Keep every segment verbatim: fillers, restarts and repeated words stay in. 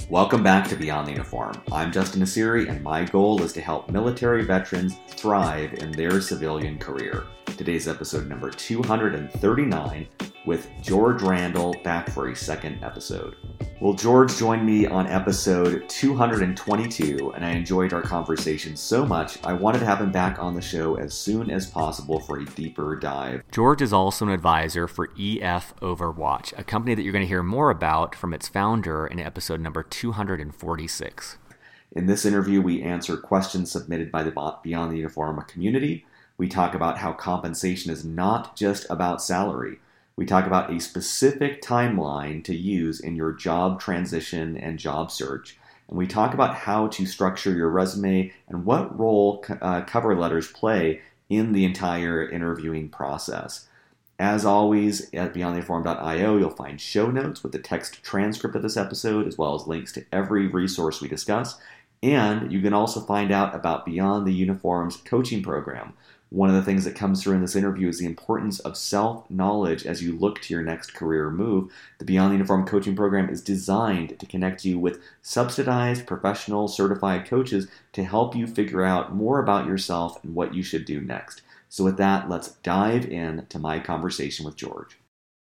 Welcome back to Beyond the Uniform. I'm Justin Nassiri, and my goal is to help military veterans thrive in their civilian career. Today's episode number two hundred thirty-nine with George Randall back for a second episode. Well, George joined me on episode two hundred twenty-two, and I enjoyed our conversation so much, I wanted to have him back on the show as soon as possible for a deeper dive. George is also an advisor for E F Overwatch, a company that you're going to hear more about from its founder in episode number two hundred forty-six. In this interview, we answer questions submitted by the Beyond the Uniform community. We talk about how compensation is not just about salary. We talk about a specific timeline to use in your job transition and job search. And we talk about how to structure your resume and what role uh, cover letters play in the entire interviewing process. As always, at beyond the uniform dot io, you'll find show notes with the text transcript of this episode, as well as links to every resource we discuss. And you can also find out about Beyond the Uniform's coaching program. One of the things that comes through in this interview is the importance of self-knowledge as you look to your next career move. The Beyond the Uniform coaching program is designed to connect you with subsidized, professional, certified coaches to help you figure out more about yourself and what you should do next. So with that, let's dive in to my conversation with George.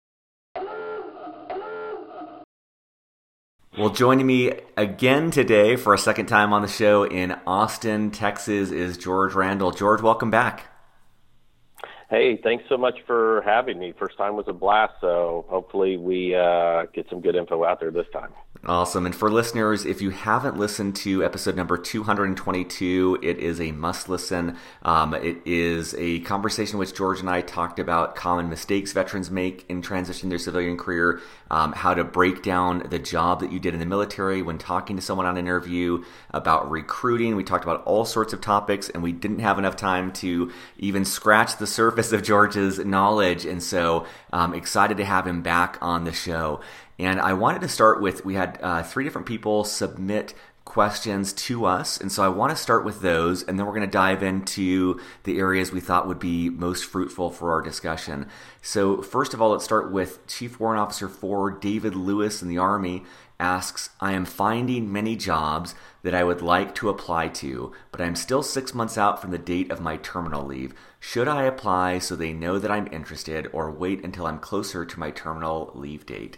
Well, joining me again today for a second time on the show in Austin, Texas is George Randall. George, welcome back. Hey, thanks so much for having me. First time was a blast, so hopefully we uh, get some good info out there this time. Awesome. And for listeners, if you haven't listened to episode number two hundred twenty-two, it is a must listen. Um, it is a conversation which George and I talked about common mistakes veterans make in transitioning their civilian career, um, how to break down the job that you did in the military when talking to someone on an interview, about recruiting. We talked about all sorts of topics, and we didn't have enough time to even scratch the surface of George's knowledge. And so I'm excited to have him back on the show. And I wanted to start with, we had uh, three different people submit questions to us, and so I want to start with those, and then we're going to dive into the areas we thought would be most fruitful for our discussion. So first of all, let's start with Chief Warrant Officer four, David Lewis in the Army, asks, I am finding many jobs that I would like to apply to, but I'm still six months out from the date of my terminal leave. Should I apply so they know that I'm interested, or wait until I'm closer to my terminal leave date?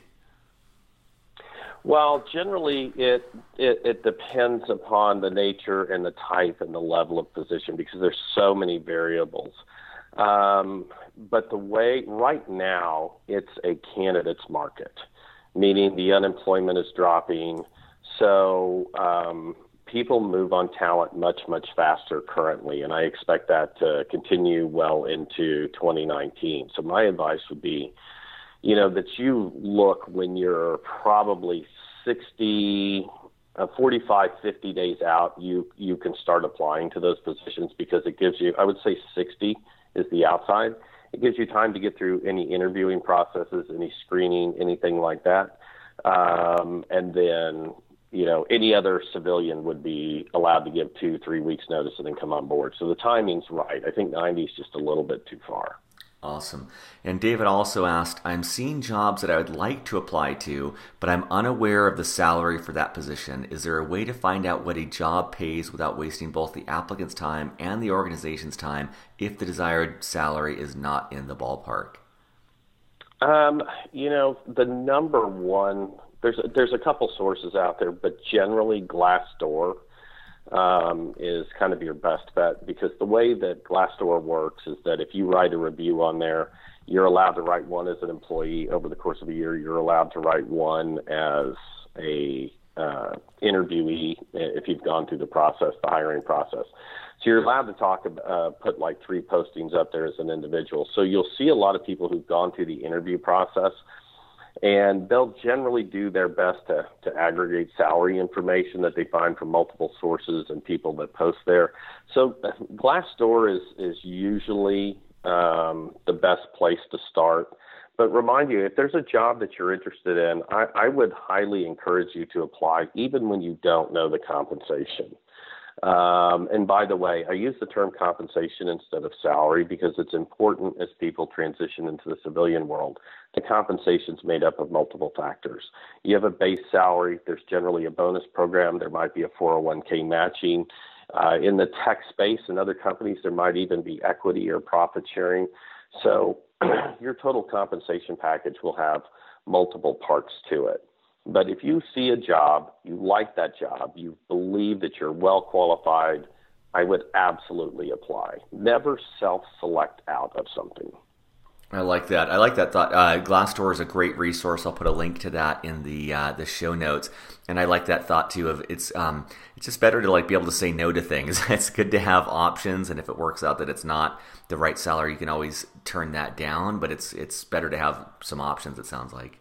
Well, generally, it, it it depends upon the nature and the type and the level of position because there's so many variables. Um, but the way right now, it's a candidate's market, meaning the unemployment is dropping. So um, people move on talent much, much faster currently, and I expect that to continue well into twenty nineteen. So my advice would be, you know, that you look when you're probably sixty, uh, forty-five, fifty days out, you, you can start applying to those positions because it gives you, I would say sixty is the outside. It gives you time to get through any interviewing processes, any screening, anything like that. Um, and then, you know, any other civilian would be allowed to give two, three weeks notice and then come on board. So the timing's right. I think ninety is just a little bit too far. Awesome. And David also asked, I'm seeing jobs that I would like to apply to, but I'm unaware of the salary for that position. Is there a way to find out what a job pays without wasting both the applicant's time and the organization's time if the desired salary is not in the ballpark? Um, you know, the number one, there's a, there's a couple sources out there, but generally Glassdoor um, is kind of your best bet because the way that Glassdoor works is that if you write a review on there, you're allowed to write one as an employee over the course of a year. You're allowed to write one as a uh, interviewee if you've gone through the process, the hiring process. So you're allowed to talk, uh, put like three postings up there as an individual. So you'll see a lot of people who've gone through the interview process, and they'll generally do their best to, to aggregate salary information that they find from multiple sources and people that post there. So Glassdoor is, is usually um, the best place to start. But remind you, if there's a job that you're interested in, I, I would highly encourage you to apply even when you don't know the compensation. Um, and by the way, I use the term compensation instead of salary because it's important as people transition into the civilian world The compensation is made up of multiple factors. You have a base salary. There's generally a bonus program. There might be a four oh one k matching. Uh, in the tech space and other companies, there might even be equity or profit sharing. So your total compensation package will have multiple parts to it. But if you see a job, you like that job, you believe that you're well qualified, I would absolutely apply. Never self-select out of something. I like that. I like that thought. Uh, Glassdoor is a great resource. I'll put a link to that in the uh, the show notes. And I like that thought too. Of it's um it's just better to like be able to say no to things. It's good to have options, and if it works out that it's not the right salary, you can always turn that down. But it's it's better to have some options. It sounds like.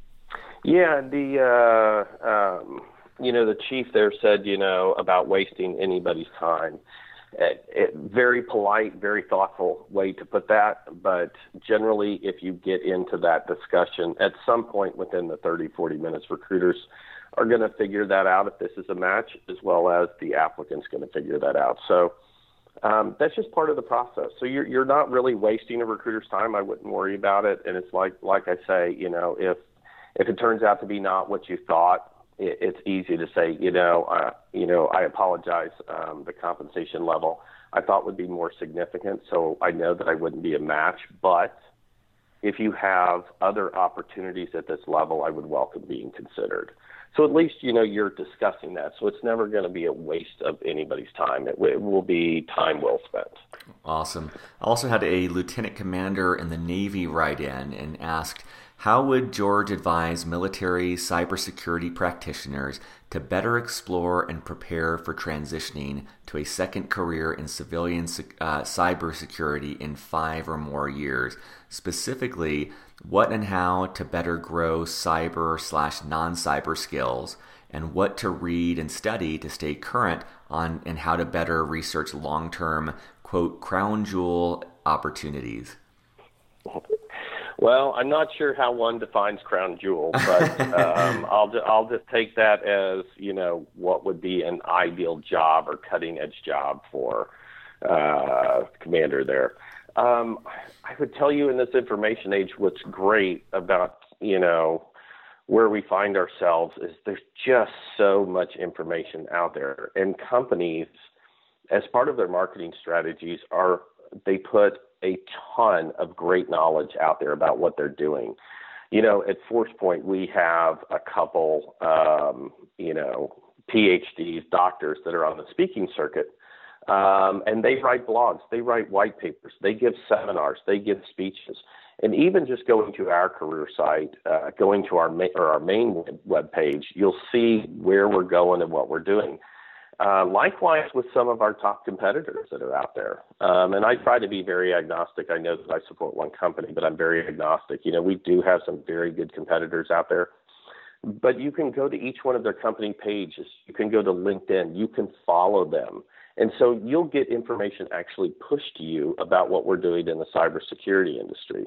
Yeah, the uh, um, you know the chief there said you know about wasting anybody's time. It, it, very polite, very thoughtful way to put that. But generally, if you get into that discussion, at some point within the thirty, forty minutes, recruiters are going to figure that out if this is a match, as well as the applicant's going to figure that out. So um, that's just part of the process. So you're you're not really wasting a recruiter's time. I wouldn't worry about it. And it's like like I say, you know, if if it turns out to be not what you thought, it's easy to say, you know, uh, you know, I apologize. Um, the compensation level I thought would be more significant, so I know that I wouldn't be a match. But if you have other opportunities at this level, I would welcome being considered. So at least, you know, you're discussing that. So it's never going to be a waste of anybody's time. It, it will be time well spent. Awesome. I also had a lieutenant commander in the Navy write in and asked, how would George advise military cybersecurity practitioners to better explore and prepare for transitioning to a second career in civilian uh, cybersecurity in five or more years? Specifically, what and how to better grow cyber slash non-cyber skills, and what to read and study to stay current on, and how to better research long-term, quote, crown jewel opportunities. Well, I'm not sure how one defines crown jewel, but um, I'll ju- I'll just take that as, you know, what would be an ideal job or cutting edge job for uh, commander there. Um, I would tell you in this information age, what's great about, you know, where we find ourselves is there's just so much information out there, and companies, as part of their marketing strategies, are they put a ton of great knowledge out there about what they're doing. You know, at ForcePoint, we have a couple, um, you know, P H Ds, doctors that are on the speaking circuit, um, and they write blogs, they write white papers, they give seminars, they give speeches. And even just going to our career site, uh, going to our, ma- or our main web page, you'll see where we're going and what we're doing. Uh, likewise with some of our top competitors that are out there. Um, and I try to be very agnostic. I know that I support one company, but I'm very agnostic. You know, we do have some very good competitors out there, but you can go to each one of their company pages. You can go to LinkedIn. You can follow them. And so you'll get information actually pushed to you about what we're doing in the cybersecurity industry.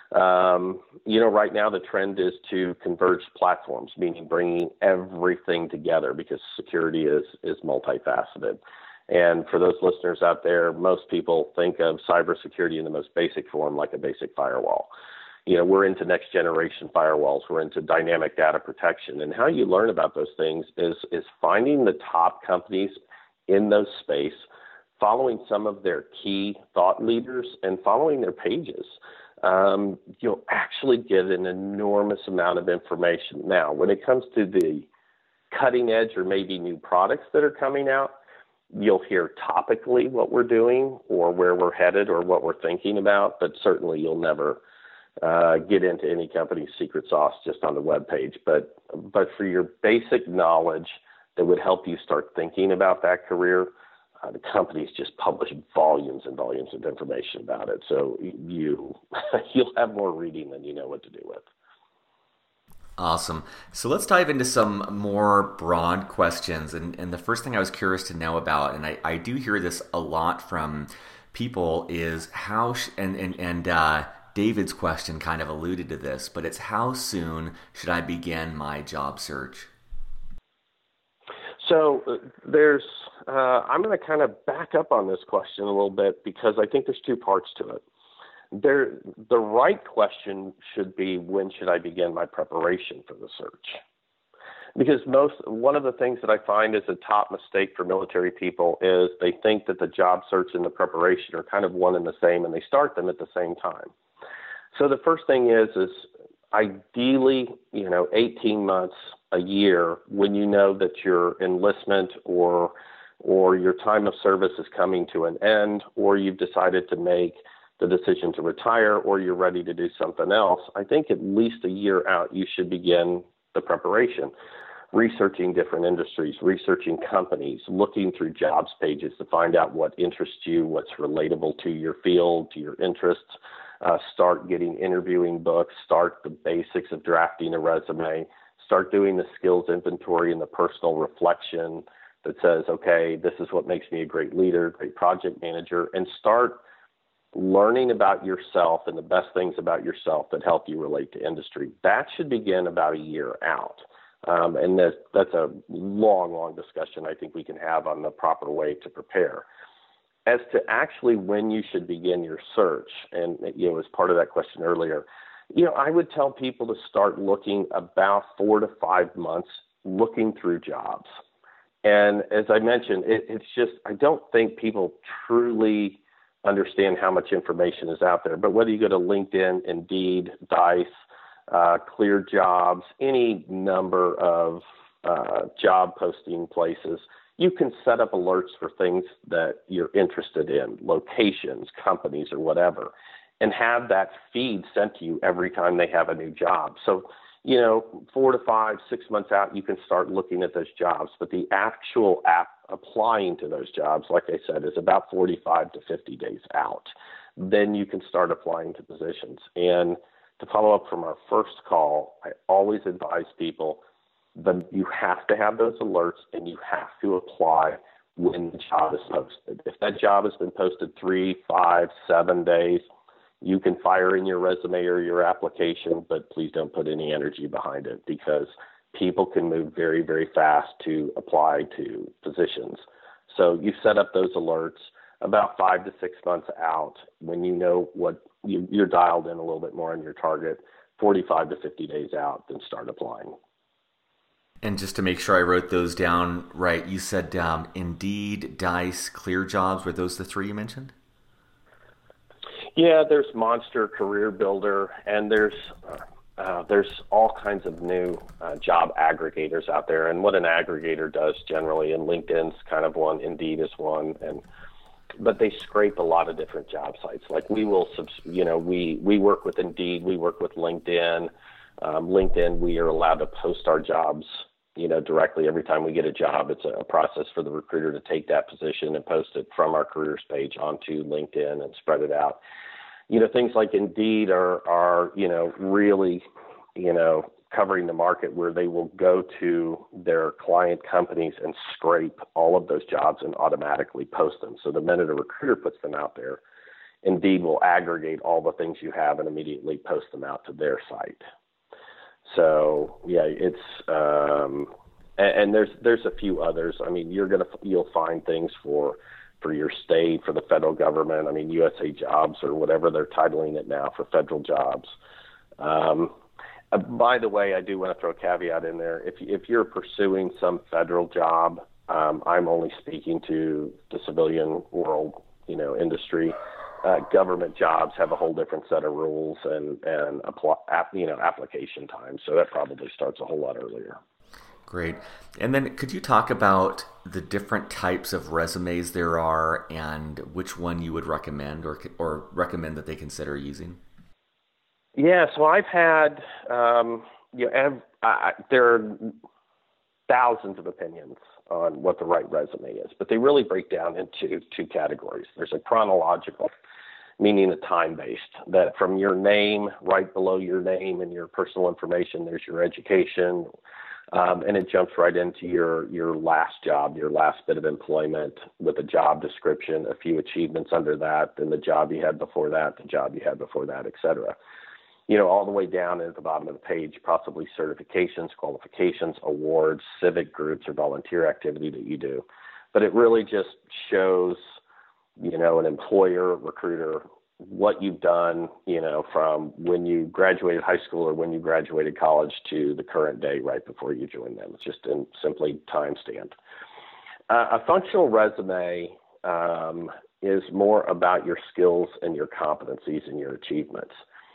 Um, you know, right now the trend is to converge platforms, meaning bringing everything together, because security is, is multifaceted. And for those listeners out there, most people think of cybersecurity in the most basic form, like a basic firewall. You know, we're into next generation firewalls. We're into dynamic data protection. And how you learn about those things is, is finding the top companies in those space, following some of their key thought leaders, and following their pages. Um, you'll actually get an enormous amount of information. Now, when it comes to the cutting edge or maybe new products that are coming out, you'll hear topically what we're doing or where we're headed or what we're thinking about, but certainly you'll never uh, get into any company's secret sauce just on the web page. But, but for your basic knowledge that would help you start thinking about that career, Uh, the companies just publish volumes and volumes of information about it. So you, you'll have more reading than you know what to do with. Awesome. So let's dive into some more broad questions. And, and the first thing I was curious to know about, and I, I do hear this a lot from people, is how, sh- and, and, and uh, David's question kind of alluded to this, but it's how soon should I begin my job search? So uh, there's, uh, I'm going to kind of back up on this question a little bit, because I think there's two parts to it. There, the right question should be, when should I begin my preparation for the search? Because most, one of the things that I find is a top mistake for military people is they think that the job search and the preparation are kind of one and the same, and they start them at the same time. So the first thing is, is ideally, you know, eighteen months, a year, when you know that your enlistment or or your time of service is coming to an end, or you've decided to make the decision to retire, or you're ready to do something else, I think at least a year out, you should begin the preparation, researching different industries, researching companies, looking through jobs pages to find out what interests you, what's relatable to your field, to your interests. Uh, start getting interviewing books, start the basics of drafting a resume, start doing the skills inventory and the personal reflection that says, okay, this is what makes me a great leader, great project manager, and start learning about yourself and the best things about yourself that help you relate to industry. That should begin about a year out. Um, and that's, that's a long, long discussion I think we can have on the proper way to prepare. As to actually when you should begin your search, and you know, as part of that question earlier, you know, I would tell people to start looking about four to five months, looking through jobs. And as I mentioned, it, it's just, I don't think people truly understand how much information is out there. But whether you go to LinkedIn, Indeed, Dice, uh, Clear Jobs, any number of uh, job posting places, you can set up alerts for things that you're interested in, locations, companies, or whatever, and have that feed sent to you every time they have a new job. So, you know, four to five, six months out, you can start looking at those jobs. But the actual app applying to those jobs, like I said, is about forty-five to fifty days out. Then you can start applying to positions. And to follow up from our first call, I always advise people that you have to have those alerts and you have to apply when the job is posted. If that job has been posted three, five, seven days, you can fire in your resume or your application, but please don't put any energy behind it, because people can move very, very fast to apply to positions. So you set up those alerts about five to six months out when you know what you, you're dialed in a little bit more on your target, forty-five to fifty days out, then start applying. And just to make sure I wrote those down right, you said um, Indeed, Dice, Clear Jobs. Were those the three you mentioned? Yeah, there's Monster, Career Builder, and there's uh, there's all kinds of new uh, job aggregators out there. And what an aggregator does generally, and LinkedIn's kind of one, Indeed is one, and but they scrape a lot of different job sites. Like we will, you know, we we work with Indeed, we work with LinkedIn. Um, LinkedIn, we are allowed to post our jobs, you know, directly every time we get a job. It's a process for the recruiter to take that position and post it from our careers page onto LinkedIn and spread it out. You know, things like Indeed are, are, you know, really, you know, covering the market where they will go to their client companies and scrape all of those jobs and automatically post them. So the minute a recruiter puts them out there, Indeed will aggregate all the things you have and immediately post them out to their site. So yeah, it's um, and, and there's there's a few others. I mean, you're gonna you'll find things for for your state, for the federal government. I mean, U S A Jobs or whatever they're titling it now for federal jobs. Um, uh, by the way, I do want to throw a caveat in there. If if you're pursuing some federal job, um, I'm only speaking to the civilian world, you know, industry. Uh, government jobs have a whole different set of rules and and apply, app, you know, application time. So that probably starts a whole lot earlier. Great. And then could you talk about the different types of resumes there are and which one you would recommend or or recommend that they consider using? Yeah. So I've had um, you know I, there are thousands of opinions on what the right resume is, but they really break down into two categories. There's a chronological, meaning a time-based, that from your name, right below your name and your personal information, there's your education, um, and it jumps right into your, your last job, your last bit of employment with a job description, a few achievements under that, then the job you had before that, the job you had before that, et cetera. You know, all the way down at the bottom of the page, possibly certifications, qualifications, awards, civic groups, or volunteer activity that you do. But it really just shows, you know, an employer, recruiter, what you've done, you know, from when you graduated high school or when you graduated college to the current day right before you join them. It's just in simply time stamped. Uh, a functional resume um, is more about your skills and your competencies and your achievements.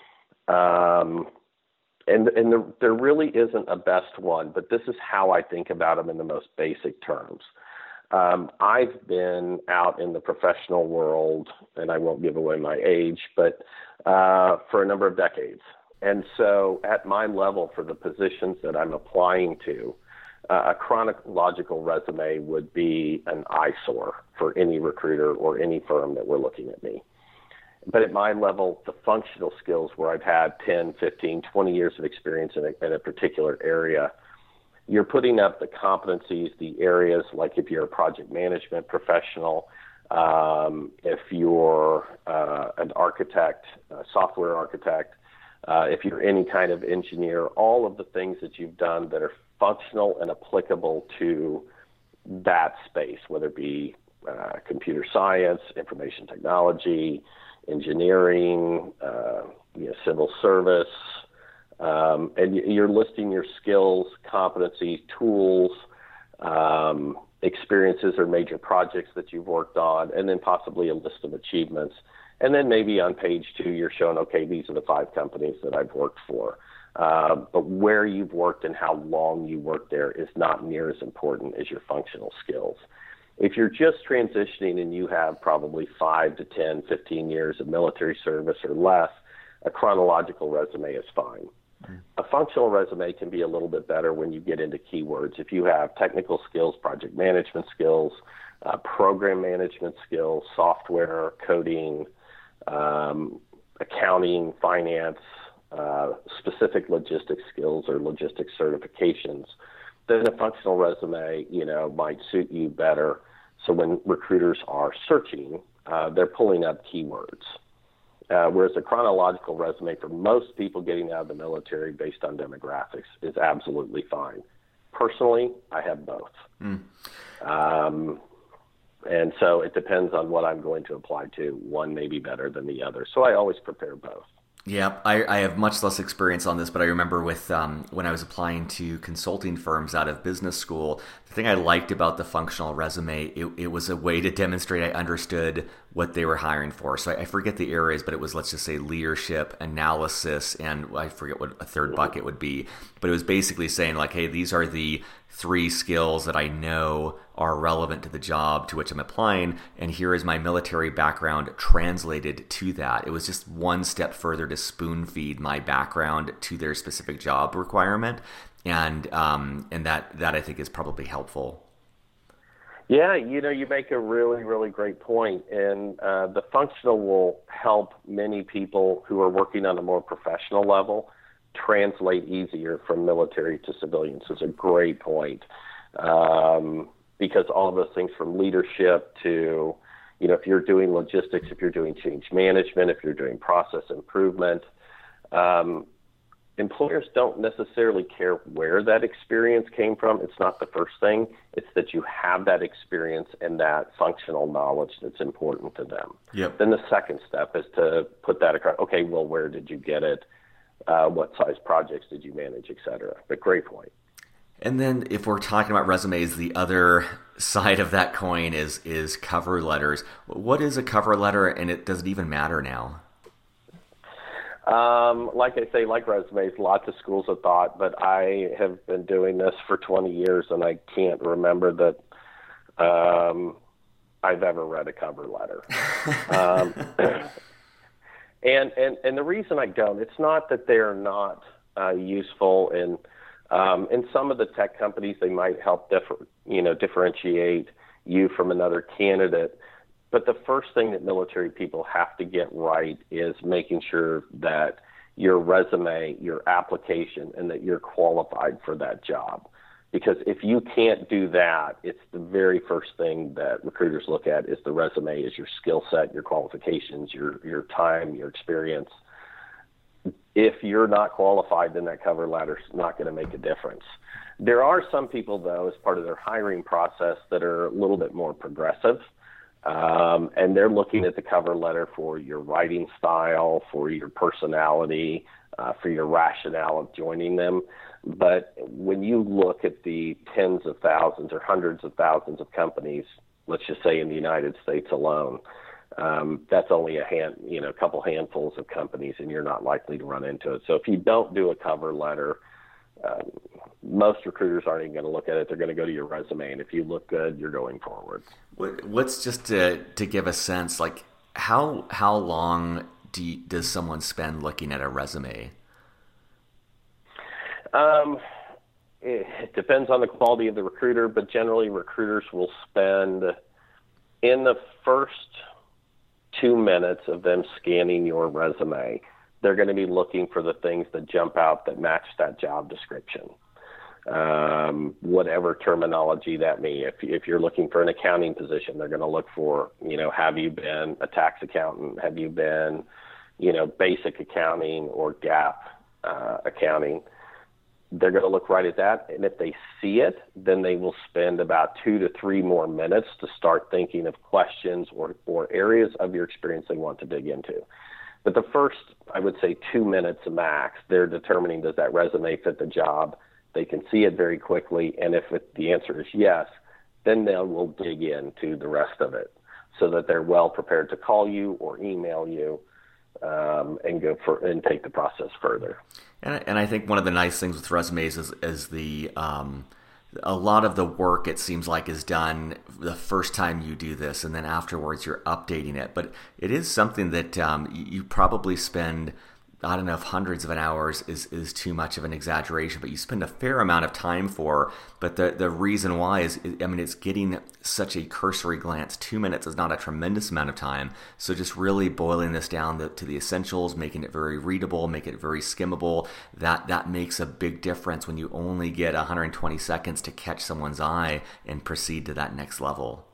Um, and and there, there really isn't a best one, but this is how I think about them in the most basic terms. Um, I've been out in the professional world, and I won't give away my age, but uh, for a number of decades. And so at my level, for the positions that I'm applying to, uh, a chronological resume would be an eyesore for any recruiter or any firm that were looking at me. But at my level, the functional skills where I've had ten, fifteen, twenty years of experience in a, in a particular area, you're putting up the competencies, the areas, like if you're a project management professional, um, if you're uh, an architect, a software architect, uh, if you're any kind of engineer, all of the things that you've done that are functional and applicable to that space, whether it be uh, computer science, information technology, engineering, uh, you know, civil service, Um, and you're listing your skills, competencies, tools, um, experiences or major projects that you've worked on, and then possibly a list of achievements. And then maybe on page two, you're showing, okay, these are the five companies that I've worked for. Uh, but where you've worked and how long you worked there is not near as important as your functional skills. If you're just transitioning and you have probably five to ten, fifteen years of military service or less, a chronological resume is fine. A functional resume can be a little bit better when you get into keywords. If you have technical skills, project management skills, uh, program management skills, software, coding, um, accounting, finance, uh, specific logistics skills or logistics certifications, then a functional resume, you know, might suit you better. So when recruiters are searching, uh, they're pulling up keywords. Uh, whereas a chronological resume for most people getting out of the military based on demographics is absolutely fine. Personally, I have both. Mm. Um, and so it depends on what I'm going to apply to. One may be better than the other. So I always prepare both. Yeah, I, I have much less experience on this, but I remember with um, when I was applying to consulting firms out of business school, the thing I liked about the functional resume, it, it was a way to demonstrate I understood what they were hiring for. So I, I forget the areas, but it was, let's just say, leadership, analysis, and I forget what a third bucket would be. But it was basically saying like, hey, these are the three skills that I know are relevant to the job to which I'm applying, and here is my military background translated to that. It was just one step further to spoon feed my background to their specific job requirement, and um, and that that I think is probably helpful. Yeah, you know, you make a really, really great point, and uh, the functional will help many people who are working on a more professional level translate easier from military to civilian. So it's a great point. Um, because all of those things from leadership to, you know, if you're doing logistics, if you're doing change management, if you're doing process improvement, um, employers don't necessarily care where that experience came from. It's not the first thing. It's that you have that experience and that functional knowledge that's important to them. Yep. Then the second step is to put that across. Okay, well, where did you get it? Uh, what size projects did you manage, et cetera? But great point. And then if we're talking about resumes, the other side of that coin is is cover letters. What is a cover letter, and it does it even matter now? Um, like I say, like resumes, lots of schools of thought, but I have been doing this for twenty years, and I can't remember that um, I've ever read a cover letter. um, and, and, and the reason I don't, it's not that they're not uh, useful, and Um, in some of the tech companies, they might help differ, you know, differentiate you from another candidate. But the first thing that military people have to get right is making sure that your resume, your application, and that you're qualified for that job. Because if you can't do that, it's the very first thing that recruiters look at is the resume, is your skill set, your qualifications, your your time, your experience. If you're not qualified, then that cover letter's not going to make a difference. There are some people, though, as part of their hiring process that are a little bit more progressive. Um, and they're looking at the cover letter for your writing style, for your personality, uh, for your rationale of joining them. But when you look at the tens of thousands or hundreds of thousands of companies, let's just say in the United States alone, um, that's only a hand, you know, a couple handfuls of companies, and you're not likely to run into it. So if you don't do a cover letter, um, most recruiters aren't even going to look at it. They're going to go to your resume, and if you look good, you're going forward. What, what's just to to give a sense, like how how long do you, does someone spend looking at a resume? Um, it, it depends on the quality of the recruiter, but generally recruiters will spend in the first two minutes of them scanning your resume, they're going to be looking for the things that jump out that match that job description. Um, whatever terminology that may, if, if you're looking for an accounting position, they're going to look for, you know, have you been a tax accountant? Have you been, you know, basic accounting or GAAP uh, accounting? They're going to look right at that. And if they see it, then they will spend about two to three more minutes to start thinking of questions or, or areas of your experience they want to dig into. But the first, I would say, two minutes max, they're determining, does that resume fit the job? They can see it very quickly. And if it, the answer is yes, then they will dig into the rest of it so that they're well prepared to call you or email you um, and go for and take the process further. And I, and I think one of the nice things with resumes is, is the um, a lot of the work, it seems like, is done the first time you do this, and then afterwards you're updating it. But it is something that um, you probably spend, I don't know if hundreds of an hours is, is too much of an exaggeration, but you spend a fair amount of time for. But the, the reason why is, I mean, it's getting such a cursory glance. Two minutes is not a tremendous amount of time. So just really boiling this down to, to the essentials, making it very readable, making it very skimmable, that, that makes a big difference when you only get one hundred twenty seconds to catch someone's eye and proceed to that next level.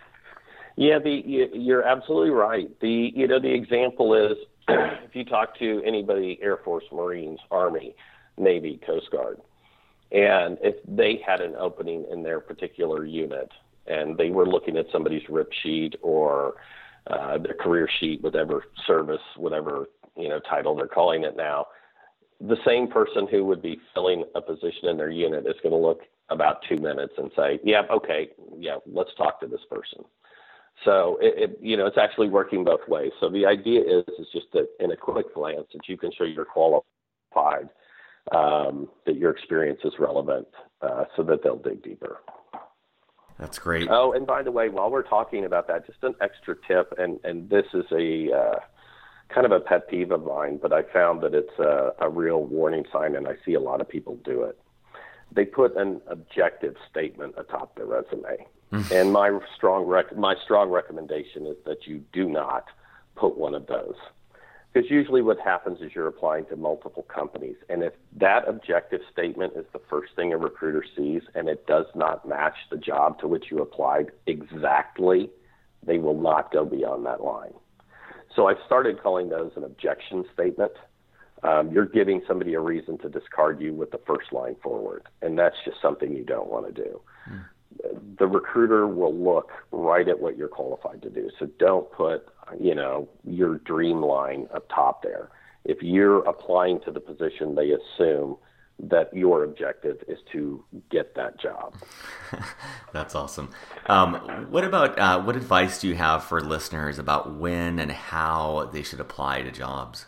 Yeah, the, you're absolutely right. The, you know, the example is, if you talk to anybody, Air Force, Marines, Army, Navy, Coast Guard, and if they had an opening in their particular unit and they were looking at somebody's rip sheet or uh, their career sheet, whatever service, whatever, you know, title they're calling it now, the same person who would be filling a position in their unit is going to look about two minutes and say, yeah, okay, yeah, let's talk to this person. So, it, it, you know, it's actually working both ways. So the idea is, is just that in a quick glance that you can show you're qualified, um, that your experience is relevant, uh, so that they'll dig deeper. That's great. Oh, and by the way, while we're talking about that, just an extra tip, and, and this is a uh, kind of a pet peeve of mine, but I found that it's a, a real warning sign, and I see a lot of people do it. They put an objective statement atop their resume. And my strong rec- my strong recommendation is that you do not put one of those. Because usually what happens is you're applying to multiple companies. And if that objective statement is the first thing a recruiter sees and it does not match the job to which you applied exactly, they will not go beyond that line. So I've started calling those an objection statement. Um, you're giving somebody a reason to discard you with the first line forward. And that's just something you don't want to do. Mm. The recruiter will look right at what you're qualified to do. So don't put, you know, your dream line up top there. If you're applying to the position, they assume that your objective is to get that job. That's awesome. Um, what about, uh, what advice do you have for listeners about when and how they should apply to jobs?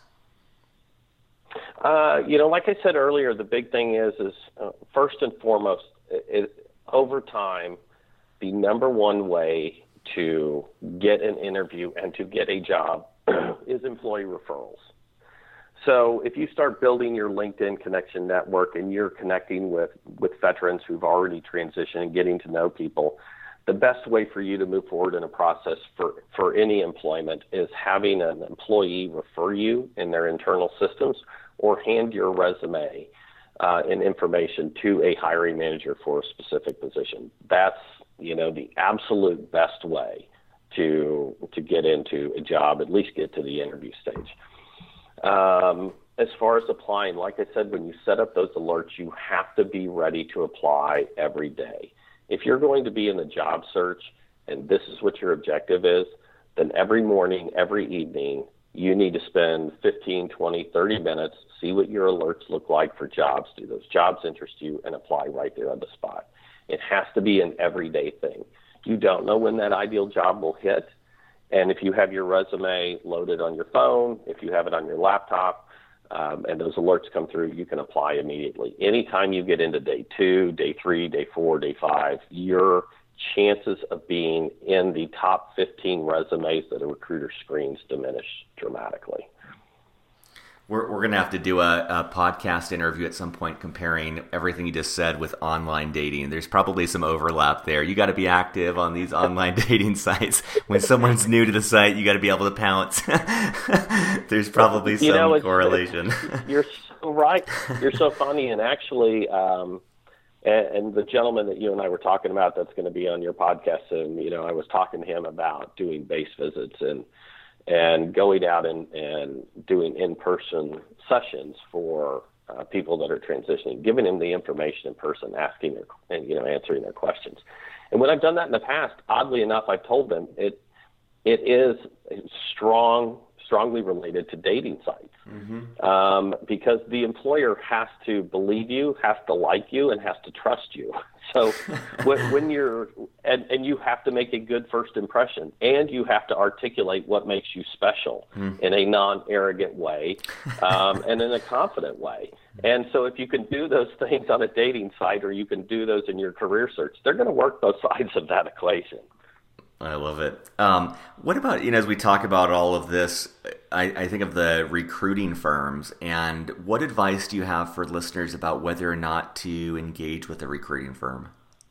Uh, you know, like I said earlier, the big thing is, is uh, first and foremost, it, over time, the number one way to get an interview and to get a job is employee referrals. So if you start building your LinkedIn connection network and you're connecting with, with veterans who've already transitioned and getting to know people, the best way for you to move forward in a process for, for any employment is having an employee refer you in their internal systems or hand your resume Uh, and information to a hiring manager for a specific position. That's, you know, the absolute best way to to get into a job, at least get to the interview stage. Um, as far as applying, like I said, when you set up those alerts, you have to be ready to apply every day. If you're going to be in the job search, and this is what your objective is, then every morning, every evening, you need to spend fifteen, twenty, thirty minutes, see what your alerts look like for jobs. Do those jobs interest you, and apply right there on the spot. It has to be an everyday thing. You don't know when that ideal job will hit. And if you have your resume loaded on your phone, if you have it on your laptop, um, and those alerts come through, you can apply immediately. Anytime you get into day two, day three, day four, day five, your chances of being in the top fifteen resumes that a recruiter screens diminish dramatically. We're we're gonna have to do a, a podcast interview at some point comparing everything you just said with online dating. There's probably some overlap there. You got to be active on these online dating sites. When someone's new to the site, you got to be able to pounce. There's probably some you know, it's, correlation. It's, you're so right. You're so funny, and actually. Um, And, and the gentleman that you and I were talking about that's going to be on your podcast soon, you know, I was talking to him about doing base visits and and going out and, and doing in-person sessions for uh, people that are transitioning, giving them the information in person, asking their, and, you know, answering their questions. And when I've done that in the past, oddly enough, I've told them it it is strong, strongly related to dating sites. Mm-hmm. Um, because the employer has to believe you, has to like you, and has to trust you. So when, when you're, and, and you have to make a good first impression, and you have to articulate what makes you special mm. in a non-arrogant way, um, and in a confident way. And so if you can do those things on a dating site, or you can do those in your career search, they're going to work both sides of that equation. I love it. Um, what about, you know, as we talk about all of this, I, I think of the recruiting firms, and what advice do you have for listeners about whether or not to engage with a recruiting firm?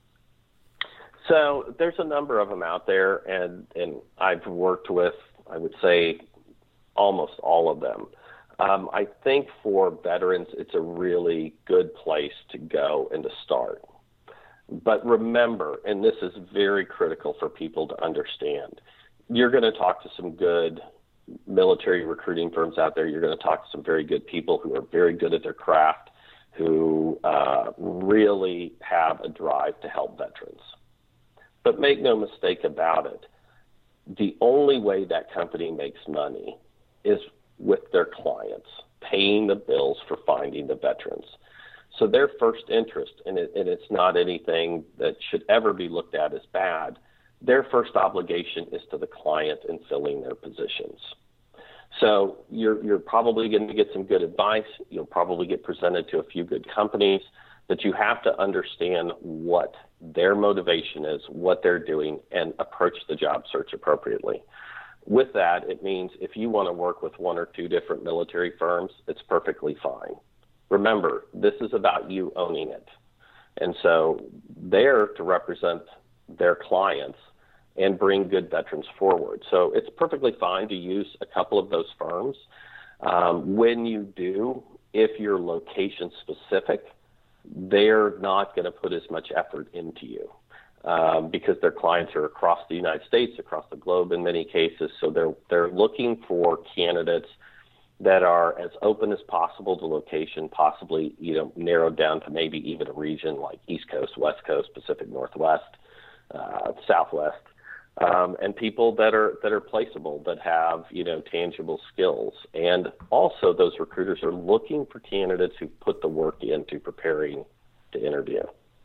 So there's a number of them out there, and, and I've worked with, I would say, almost all of them. Um, I think for veterans, it's a really good place to go and to start. But remember, and this is very critical for people to understand, you're going to talk to some good military recruiting firms out there. You're going to talk to some very good people who are very good at their craft, who uh, really have a drive to help veterans. But make no mistake about it, the only way that company makes money is with their clients, paying the bills for finding the veterans. So their first interest, and, it, and it's not anything that should ever be looked at as bad, their first obligation is to the client in filling their positions. So you're, you're probably going to get some good advice. You'll probably get presented to a few good companies, but you have to understand what their motivation is, what they're doing, and approach the job search appropriately. With that, it means if you want to work with one or two different military firms, it's perfectly fine. Remember, this is about you owning it. And so they're to represent their clients and bring good veterans forward. So it's perfectly fine to use a couple of those firms. Um, when you do, if you're location specific, they're not going to put as much effort into you um, because their clients are across the United States, across the globe in many cases. So they're they're looking for candidates that are as open as possible to location, possibly, you know, narrowed down to maybe even a region like East Coast, West Coast, Pacific Northwest, uh, Southwest, um, and people that are that are placeable, that have, you know, tangible skills. And also those recruiters are looking for candidates who put the work into preparing to interview.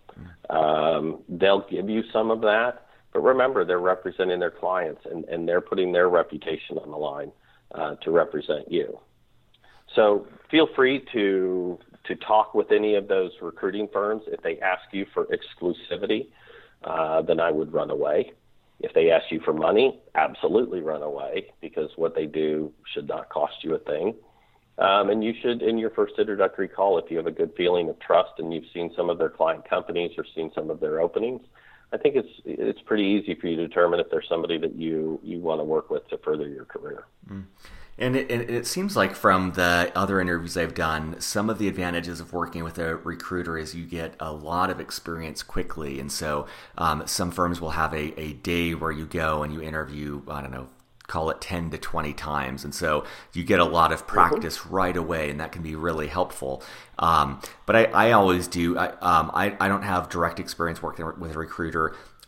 Um, they'll give you some of that, but remember, they're representing their clients, and, and they're putting their reputation on the line Uh, to represent you. So feel free to to talk with any of those recruiting firms. If they ask you for exclusivity, uh, then I would run away. If they ask you for money, absolutely run away, because what they do should not cost you a thing. Um, and you should, in your first introductory call, if you have a good feeling of trust and you've seen some of their client companies or seen some of their openings, I think it's it's pretty easy for you to determine if there's somebody that you, you want to work with to further your career. Mm. And it, and it seems like from the other interviews I've done, some of the advantages of working with a recruiter is you get a lot of experience quickly. And so um, some firms will have a, a day where you go and you interview, I don't know, call it ten to twenty times. And so you get a lot of practice mm-hmm. right away, and that can be really helpful. Um, but I, I always do, I, um, I, I don't have direct experience working with a recruiter.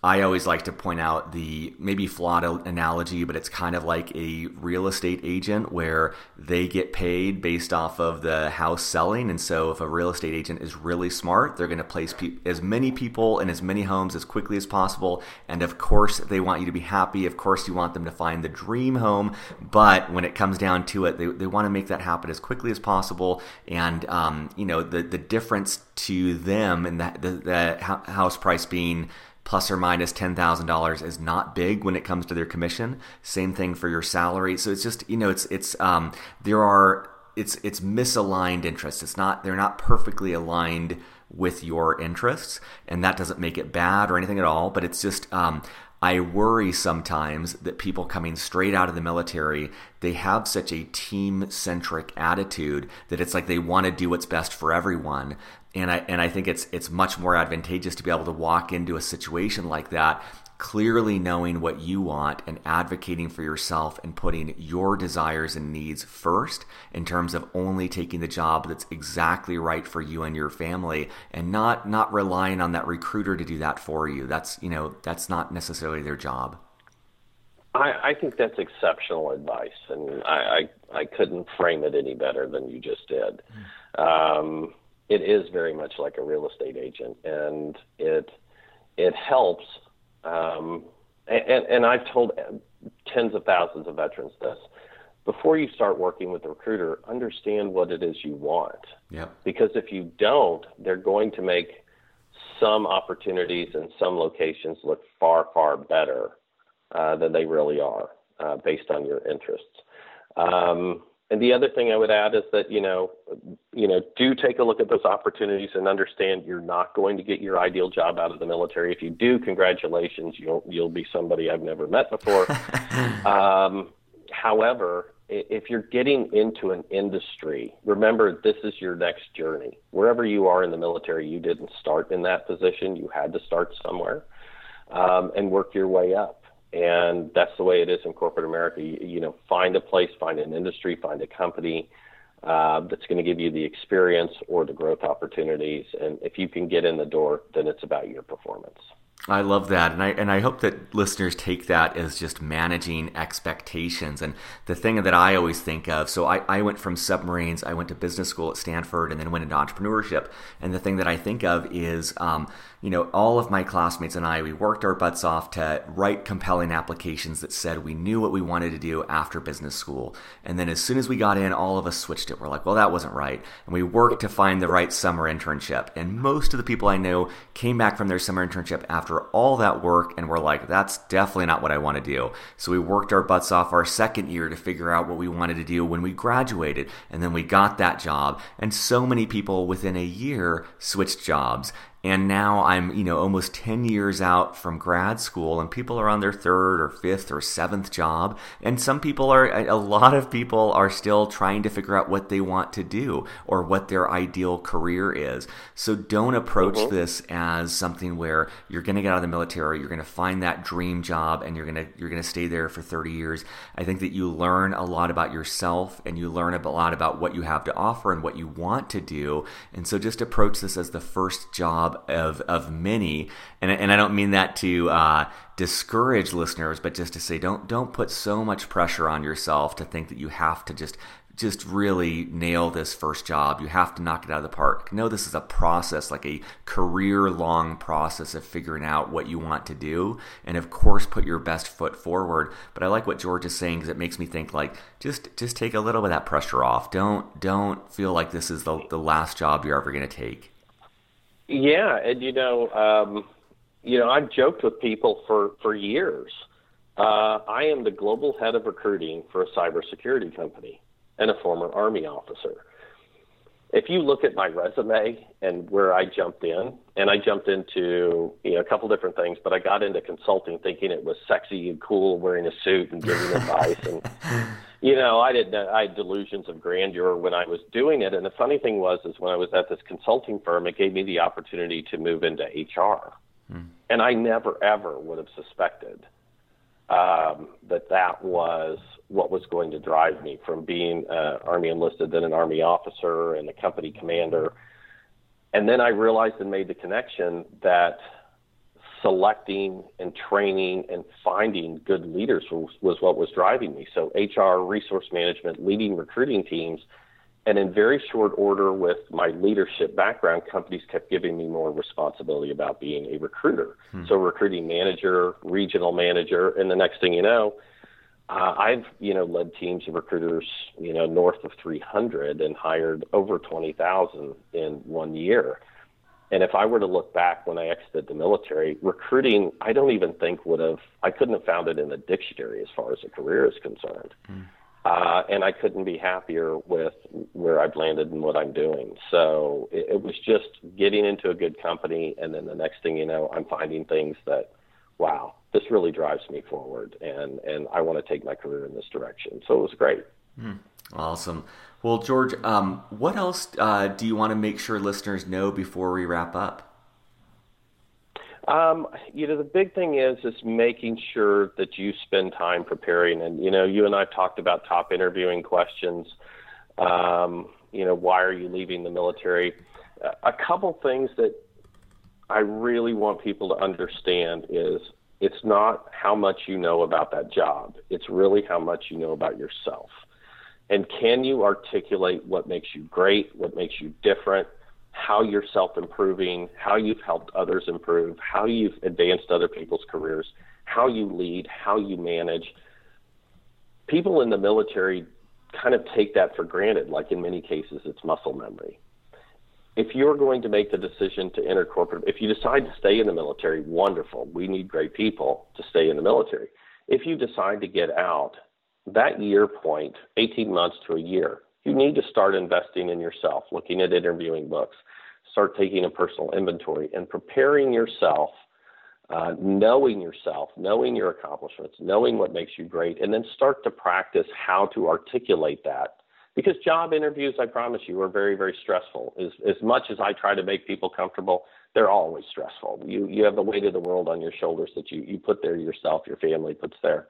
I always like to point out the maybe flawed analogy, but it's kind of like a real estate agent where they get paid based off of the house selling. And so if a real estate agent is really smart, they're going to place pe- as many people in as many homes as quickly as possible. And of course, they want you to be happy. Of course, you want them to find the dream home. But when it comes down to it, they, they want to make that happen as quickly as possible. And, um, you know, the, the difference to them and the, the, the house price being plus or minus ten thousand dollars is not big when it comes to their commission. Same thing for your salary. So it's just, you know, it's, it's, um, there are, it's, it's misaligned interests. It's not, they're not perfectly aligned with your interests, and that doesn't make it bad or anything at all. But it's just, um, I worry sometimes that people coming straight out of the military, they have such a team-centric attitude that it's like they want to do what's best for everyone. And I and I think it's it's much more advantageous to be able to walk into a situation like that, clearly knowing what you want and advocating for yourself and putting your desires and needs first in terms of only taking the job that's exactly right for you and your family, and not not relying on that recruiter to do that for you. That's, you know, that's not necessarily their job. I, I think that's exceptional advice, and I, I, I couldn't frame it any better than you just did. Mm. Um, it is very much like a real estate agent, and it it helps. Um, and, and I've told tens of thousands of veterans this. Before you start working with a recruiter, understand what it is you want. Yep. Because if you don't, they're going to make some opportunities in some locations look far, far better uh, than they really are uh, based on your interests. Um, and the other thing I would add is that, you know, you know, do take a look at those opportunities and understand you're not going to get your ideal job out of the military. If you do, congratulations, you'll you'll be somebody I've never met before. um, however, if you're getting into an industry, remember this is your next journey. Wherever you are in the military, you didn't start in that position. You had to start somewhere um, and work your way up. And that's the way it is in corporate America. You, you know, find a place, find an industry, find a company uh, that's going to give you the experience or the growth opportunities. And if you can get in the door, then it's about your performance. I love that, and I and I hope that listeners take that as just managing expectations. And the thing that I always think of, so I, I went from submarines, I went to business school at Stanford, and then went into entrepreneurship. And the thing that I think of is, um, you know, all of my classmates and I, we worked our butts off to write compelling applications that said we knew what we wanted to do after business school. And then as soon as we got in, all of us switched it. We're like, well, that wasn't right. And we worked to find the right summer internship. And most of the people I know came back from their summer internship after all that work and we're like, that's definitely not what I want to do. So we worked our butts off our second year to figure out what we wanted to do when we graduated, and then we got that job. And so many people within a year switched jobs. And now I'm, you know, almost ten years out from grad school, and people are on their third or fifth or seventh job. And some people are, a lot of people are still trying to figure out what they want to do or what their ideal career is. So don't approach mm-hmm. this as something where you're going to get out of the military, you're going to find that dream job, and you're going to you're going to stay there for thirty years. I think that you learn a lot about yourself, and you learn a lot about what you have to offer and what you want to do. And so just approach this as the first job of of many, and and I don't mean that to uh, discourage listeners, but just to say don't don't put so much pressure on yourself to think that you have to just just really nail this first job. You have to knock it out of the park. No, this is a process, like a career-long process of figuring out what you want to do, and of course, put your best foot forward. But I like what George is saying because it makes me think like just just take a little bit of that pressure off. Don't don't feel like this is the the last job you're ever going to take. Yeah, and you know, um, you know, I've joked with people for, for years. Uh, I am the global head of recruiting for a cybersecurity company and a former Army officer. If you look at my resume and where I jumped in, and I jumped into you know a couple different things, but I got into consulting thinking it was sexy and cool wearing a suit and giving advice and. You know, I didn't. I had delusions of grandeur when I was doing it, and the funny thing was, is when I was at this consulting firm, it gave me the opportunity to move into H R, mm. and I never ever would have suspected um, that that was what was going to drive me from being uh, Army enlisted, then an Army officer and a company commander, and then I realized and made the connection that selecting and training and finding good leaders was, was what was driving me. So H R, resource management, leading recruiting teams. And in very short order, with my leadership background, companies kept giving me more responsibility about being a recruiter. Hmm. So recruiting manager, regional manager, and the next thing you know, uh, I've you know led teams of recruiters you know north of three hundred and hired over twenty thousand in one year. And if I were to look back when I exited the military, recruiting, I don't even think would have, I couldn't have found it in the dictionary as far as a career is concerned. Hmm. Uh, and I couldn't be happier with where I've landed and what I'm doing. So it, it was just getting into a good company, and then the next thing you know, I'm finding things that, wow, this really drives me forward, and, and I want to take my career in this direction. So it was great. Mm, awesome. Well, George, um, what else uh, do you want to make sure listeners know before we wrap up? Um, you know, the big thing is, is making sure that you spend time preparing. And, you know, you and I talked about top interviewing questions. Um, you know, why are you leaving the military? A couple things that I really want people to understand is it's not how much you know about that job. It's really how much you know about yourself. And can you articulate what makes you great, what makes you different, how you're self-improving, how you've helped others improve, how you've advanced other people's careers, how you lead, how you manage. People in the military kind of take that for granted, like in many cases it's muscle memory. If you're going to make the decision to enter corporate, if you decide to stay in the military, wonderful. We need great people to stay in the military. If you decide to get out, that year point, eighteen months to a year, you need to start investing in yourself, looking at interviewing books, start taking a personal inventory and preparing yourself, uh, knowing yourself, knowing your accomplishments, knowing what makes you great, and then start to practice how to articulate that. Because job interviews, I promise you, are very, very stressful. As, as much as I try to make people comfortable, they're always stressful. You, you have the weight of the world on your shoulders that you, you put there yourself, your family puts there.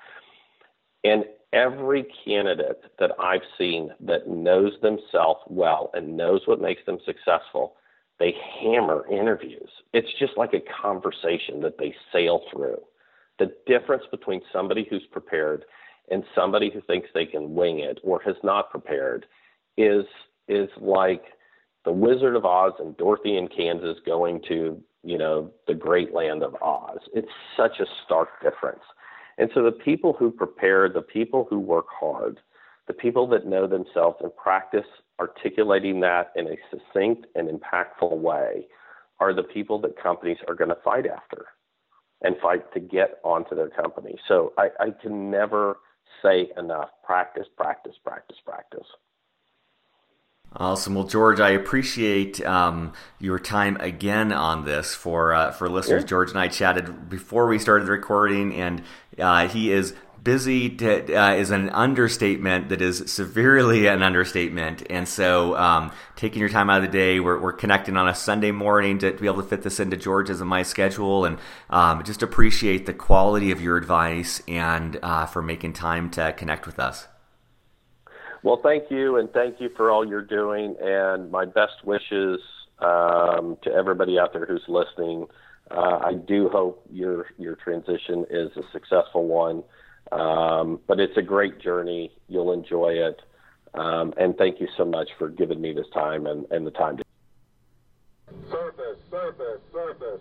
And every candidate that I've seen that knows themselves well and knows what makes them successful, they hammer interviews. It's just like a conversation that they sail through. The difference between somebody who's prepared and somebody who thinks they can wing it or has not prepared is is like the Wizard of Oz and Dorothy in Kansas going to, you know, the great land of Oz. It's such a stark difference. And so the people who prepare, the people who work hard, the people that know themselves and practice articulating that in a succinct and impactful way are the people that companies are going to fight after and fight to get onto their company. So I, I can never say enough, practice, practice, practice, practice. Awesome. Well, George, I appreciate um, your time again on this for uh, for listeners. Sure. George and I chatted before we started recording, and uh, he is busy to, uh, is an understatement that is severely an understatement. And so um, taking your time out of the day, we're, we're connecting on a Sunday morning to, to be able to fit this into George's and my schedule, and um, just appreciate the quality of your advice and uh, for making time to connect with us. Well, thank you, and thank you for all you're doing, and my best wishes um, to everybody out there who's listening. Uh, I do hope your your transition is a successful one, um, but it's a great journey. You'll enjoy it, um, and thank you so much for giving me this time and, and the time to. Surface, surface, surface.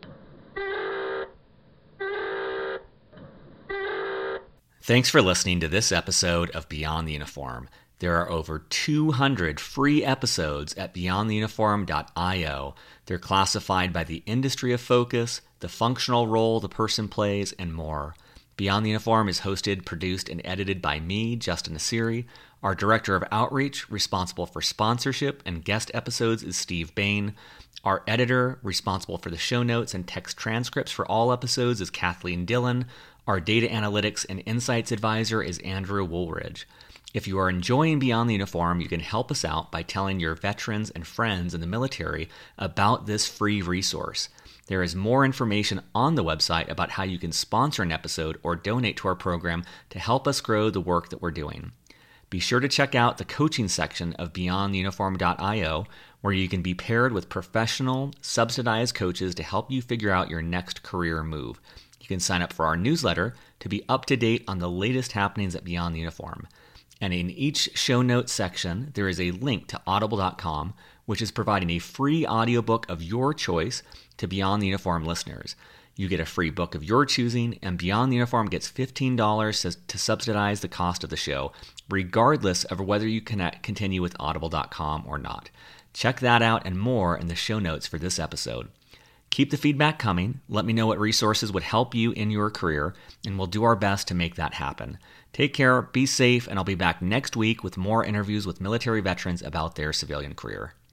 Thanks for listening to this episode of Beyond the Uniform. There are over two hundred free episodes at beyond the uniform dot io. They're classified by the industry of focus, the functional role the person plays, and more. Beyond the Uniform is hosted, produced, and edited by me, Justin Nassiri. Our Director of Outreach, responsible for sponsorship and guest episodes, is Steve Bain. Our editor, responsible for the show notes and text transcripts for all episodes, is Kathleen Dillon. Our data analytics and insights advisor is Andrew Woolridge. If you are enjoying Beyond the Uniform, you can help us out by telling your veterans and friends in the military about this free resource. There is more information on the website about how you can sponsor an episode or donate to our program to help us grow the work that we're doing. Be sure to check out the coaching section of beyond the uniform dot io, where you can be paired with professional, subsidized coaches to help you figure out your next career move. You can sign up for our newsletter to be up to date on the latest happenings at Beyond the Uniform. And in each show notes section, there is a link to audible dot com, which is providing a free audiobook of your choice to Beyond the Uniform listeners. You get a free book of your choosing, and Beyond the Uniform gets fifteen dollars to, to subsidize the cost of the show, regardless of whether you connect, continue with audible dot com or not. Check that out and more in the show notes for this episode. Keep the feedback coming. Let me know what resources would help you in your career, and we'll do our best to make that happen. Take care, be safe, and I'll be back next week with more interviews with military veterans about their civilian career.